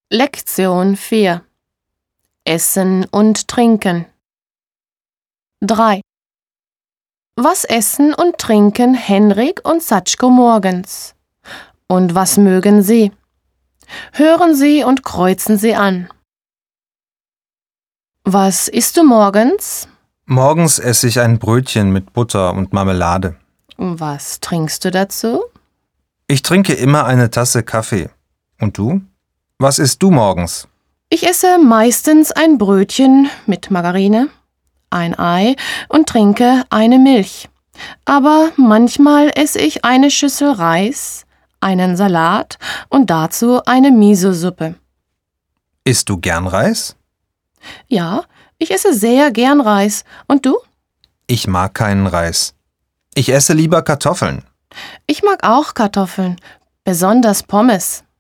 Lektion 4. Essen und Trinken. 3. Was essen und trinken Henrik und Satschko morgens? Und was mögen sie? Hören Sie und kreuzen Sie an. Was isst du morgens? Morgens esse ich ein Brötchen mit Butter und Marmelade. Was trinkst du dazu? Ich trinke immer eine Tasse Kaffee. Und du? Was isst du morgens? Ich esse meistens ein Brötchen mit Margarine, ein Ei und trinke eine Milch. Aber manchmal esse ich eine Schüssel Reis, einen Salat und dazu eine Miso-Suppe. Isst du gern Reis? Ja, ich esse sehr gern Reis. Und du? Ich mag keinen Reis. Ich esse lieber Kartoffeln. Ich mag auch Kartoffeln, besonders Pommes.